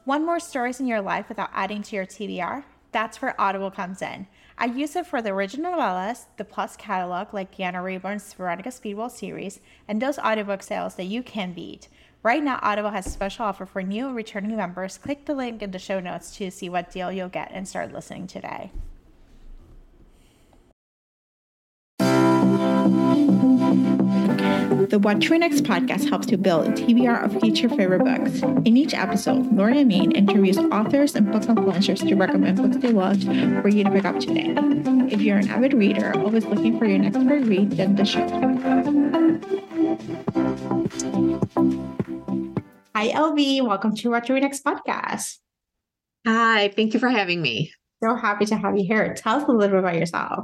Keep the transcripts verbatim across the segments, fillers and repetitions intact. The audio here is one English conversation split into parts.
Want more stories in your life without adding to your T B R? That's where Audible comes in. I use it for the original novellas, the Plus catalog like Deanna Rayburn's Veronica Speedwell series, and those audiobook sales that you can beat. Right now, Audible has a special offer for new and returning members. Click the link in the show notes to see what deal you'll get and start listening today. The What to Read Next podcast helps you build a T B R of future favorite books. In each episode, Lori and Amin interviews authors and book influencers to recommend books they loved for you to pick up today. If you're an avid reader, always looking for your next great read, then the show. Hi, L V. Welcome to What to Read Next podcast. Hi, thank you for having me. So happy to have you here. Tell us a little bit about yourself.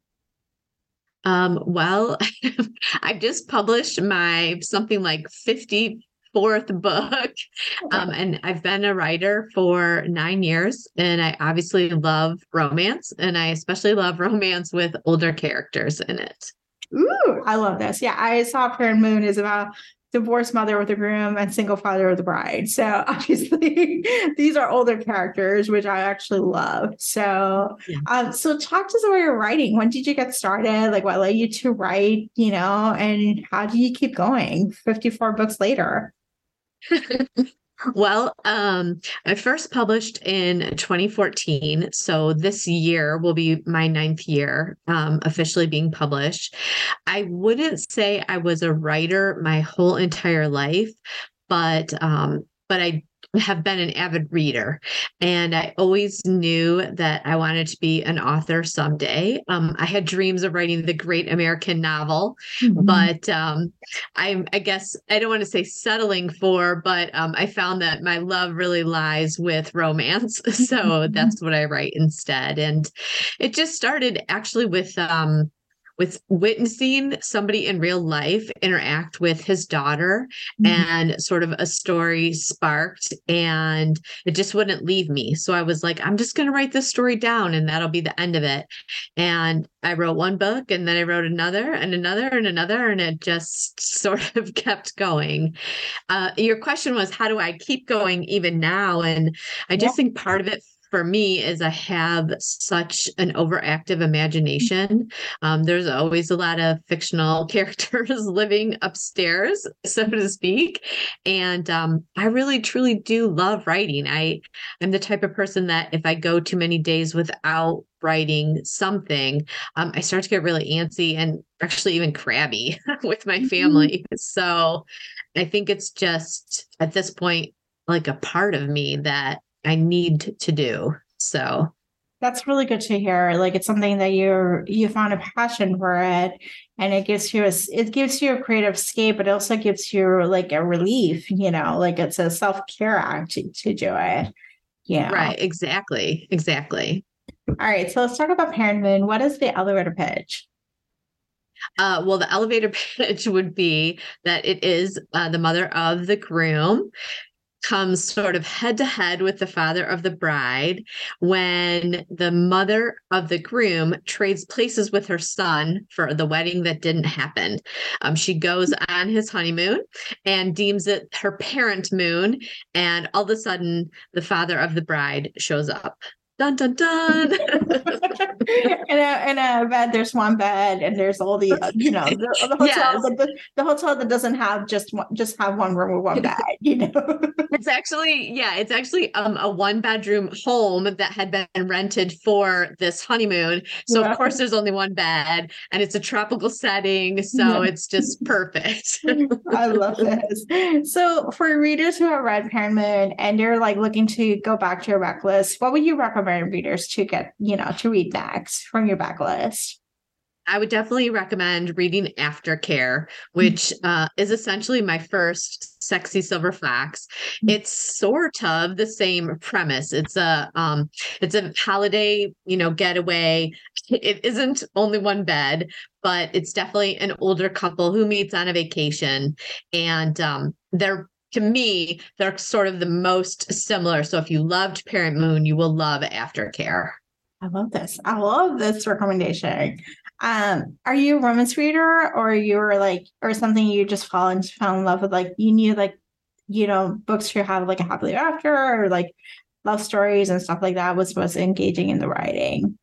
Um, well, I've just published my something like fifty-fourth book. Um, and I've been a writer for nine years and I obviously love romance and I especially love romance with older characters in it. Ooh, I love this. Yeah, I saw Parent Moon is about divorced mother with a groom and single father with a bride. So obviously these are older characters, which I actually love. So, yeah. um, so talk to us about your writing. When did you get started? Like what led you to write, you know, and how do you keep going fifty-four books later? Well, um, I first published in twenty fourteen. So this year will be my ninth year um, officially being published. I wouldn't say I was a writer my whole entire life, but um, but I have been an avid reader and I always knew that I wanted to be an author someday. Um, I had dreams of writing the great American novel, mm-hmm. but um, I, I guess I don't want to say settling for, but um, I found that my love really lies with romance. So mm-hmm. that's what I write instead. And it just started actually with um, with witnessing somebody in real life interact with his daughter mm-hmm. and sort of a story sparked and it just wouldn't leave me. So I was like, I'm just going to write this story down and that'll be the end of it. And I wrote one book and then I wrote another and another and another, and it just sort of kept going. Uh, your question was, how do I keep going even now? And I just yeah. think part of it for me is I have such an overactive imagination. Um, there's always a lot of fictional characters living upstairs, so to speak. And um, I really, truly do love writing. I, I'm the type of person that if I go too many days without writing something, um, I start to get really antsy and actually even crabby with my family. Mm-hmm. So I think it's just at this point, like a part of me that I need to do. So that's really good to hear. Like it's something that you're, you found a passion for it and it gives you a, it gives you a creative escape, but it also gives you like a relief, you know, like it's a self-care act to, to do it. Yeah. Right. Exactly. Exactly. All right. So let's talk about Parent Moon. What is the elevator pitch? Uh, well, the elevator pitch would be that it is uh, the mother of the groom comes sort of head to head with the father of the bride when the mother of the groom trades places with her son for the wedding that didn't happen. Um, she goes on his honeymoon and deems it her parent moon. And all of a sudden, the father of the bride shows up. Dun, dun, dun. in, a, in a bed, there's one bed, and there's all the, uh, you know, the, the hotel. Yes. The, the hotel that doesn't have just one, just have one room with one bed. You know, it's actually yeah, it's actually um, a one bedroom home that had been rented for this honeymoon. So yeah. Of course, there's only one bed, and it's a tropical setting, so yeah. It's just perfect. I love this. So, for readers who have read Parent Moon and you're like looking to go back to your backlist, what would you recommend readers to get, you know, to read next from your backlist? I would definitely recommend reading Aftercare, which uh, is essentially my first Sexy Silver Fox. It's sort of the same premise. It's a um, it's a holiday, you know, getaway. It isn't only one bed, but it's definitely an older couple who meets on a vacation, and um, they're to me, they're sort of the most similar. So if you loved Parent Moon, you will love Aftercare. I love this. I love this recommendation. Um, are you a romance reader or you were like, or something you just fall into fell in love with? Like you knew like you know, books who have like a happily ever after or like love stories and stuff like that was most engaging in the writing.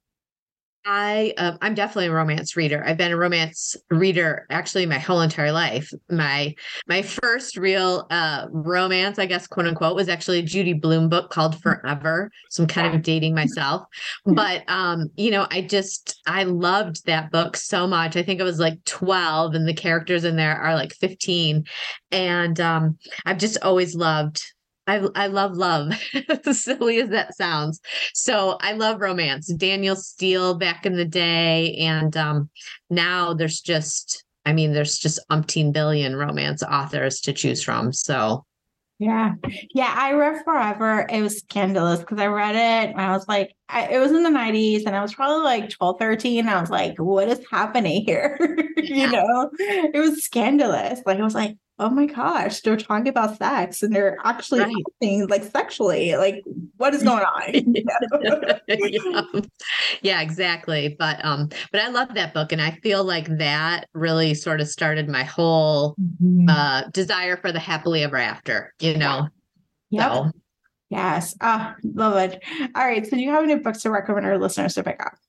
I um, I'm definitely a romance reader. I've been a romance reader actually my whole entire life. My my first real uh, romance, I guess, quote unquote, was actually a Judy Blume book called Forever. So I'm kind Yeah. of dating myself, but um, you know, I just I loved that book so much. I think I was like twelve, and the characters in there are like fifteen, and um, I've just always loved. I I love love, as silly as that sounds. So I love romance. Daniel Steele back in the day. And um, now there's just, I mean, there's just umpteen billion romance authors to choose from. So Yeah. Yeah. I read Forever. It was scandalous because I read it and I was like, I, it was in the nineties and I was probably like twelve, thirteen. I was like, what is happening here? You yeah, know, it was scandalous. Like, I was like, oh my gosh, they're talking about sex and they're actually right. acting like sexually. Like, what is going on? yeah. Yeah, exactly. But um, but I love that book, and I feel like that really sort of started my whole Mhm. uh desire for the happily ever after, you Yeah. know. Yep. So Yes. Ah, love it. All right. So do you have any books to recommend our listeners to pick up?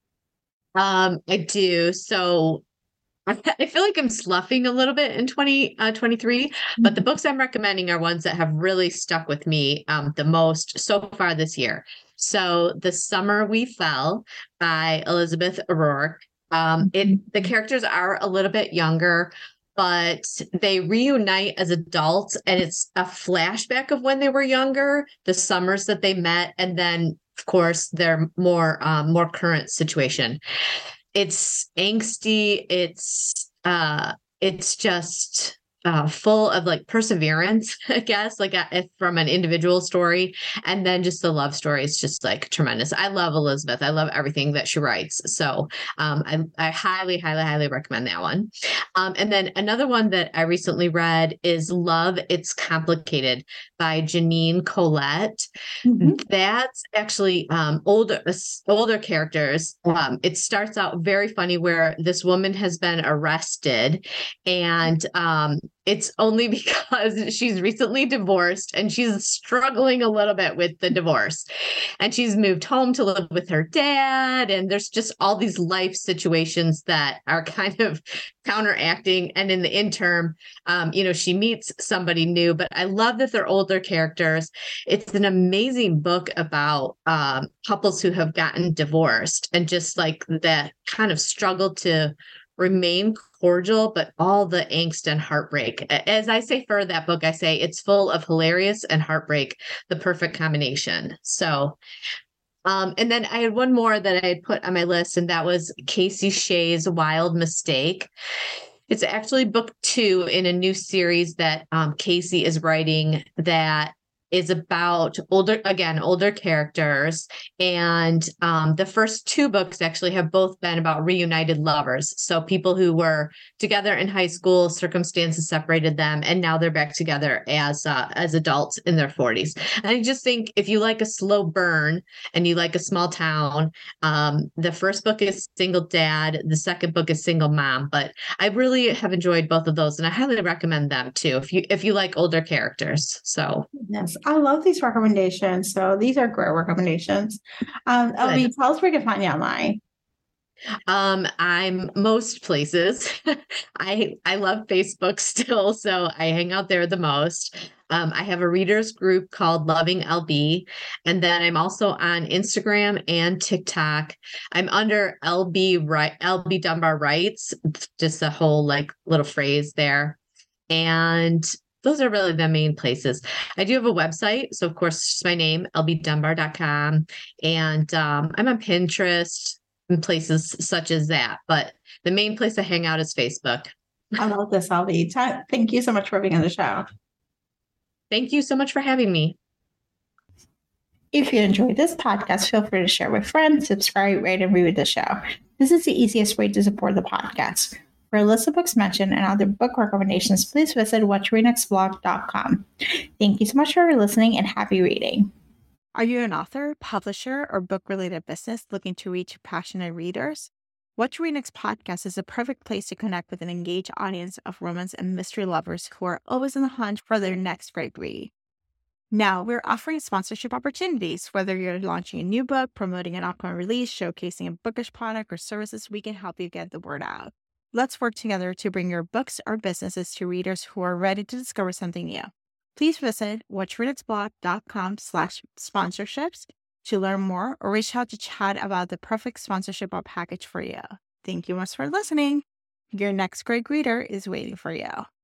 um I do. So I I feel like I'm sloughing a little bit in twenty uh, twenty-three, but the books I'm recommending are ones that have really stuck with me um, the most so far this year. So, The Summer We Fell by Elizabeth O'Rourke. Um, it the Mhm. characters are a little bit younger, but they reunite as adults, and it's a flashback of when they were younger, the summers that they met, and then, of course, their more um, more current situation. It's angsty. It's uh, it's just uh, full of like perseverance, I guess, like uh, if from an individual story, and then just the love story is just like tremendous. I love Elizabeth. I love everything that she writes. So um, I, I highly, highly, highly recommend that one. Um, and then another one that I recently read is Love It's Complicated by Janine Colette. Mhm. That's actually um, older older characters. Um, it starts out very funny where this woman has been arrested, and um, it's only because she's recently divorced and she's struggling a little bit with the divorce. And she's moved home to live with her dad, and there's just all these life situations that are kind of counteracting. And in the interim, um, you know, she meets somebody new. But I love that they're older characters. It's an amazing book about um, couples who have gotten divorced and just like that kind of struggle to remain cordial, but all the angst and heartbreak. As I say for that book, I say it's full of hilarious and heartbreak, the perfect combination. So, um, and then I had one more that I had put on my list, and that was Casey Shea's Wild Mistake. It's actually book two in a new series that um, Casey is writing that is about older, again, older characters. And um, the first two books actually have both been about reunited lovers. So people who were together in high school, circumstances separated them, and now they're back together as uh, as adults in their forties. And I just think if you like a slow burn and you like a small town, um, the first book is Single Dad, the second book is Single Mom. But I really have enjoyed both of those, and I highly recommend them too if you if you like older characters. So Yes, I love these recommendations. So these are great recommendations. Um, good. L B, tell us where we can find you online. Um, I'm most places. I I love Facebook still, so I hang out there the most. Um, I have a readers group called Loving L B, and then I'm also on Instagram and TikTok. I'm under L B right L B Dunbar Writes, just a whole like little phrase there. And those are really the main places. I do have a website. So, of course, it's just my name, l b dunbar dot com. And um, I'm on Pinterest and places such as that. But the main place I hang out is Facebook. I love this, L B. Ta- Thank you so much for being on the show. Thank you so much for having me. If you enjoyed this podcast, feel free to share with friends, subscribe, rate, and review the show. This is the easiest way to support the podcast. For a list of books mentioned and other book recommendations, please visit watch read next blog dot com. Thank you so much for listening and happy reading. Are you an author, publisher, or book related business looking to reach passionate readers? What You Read Next podcast is a perfect place to connect with an engaged audience of romance and mystery lovers who are always on the hunt for their next great read. Now, we're offering sponsorship opportunities. Whether you're launching a new book, promoting an upcoming release, showcasing a bookish product or services, we can help you get the word out. Let's work together to bring your books or businesses to readers who are ready to discover something new. Please visit whatyourreadnextblog.com slash sponsorships to learn more or reach out to chat about the perfect sponsorship or package for you. Thank you much for listening. Your next great reader is waiting for you.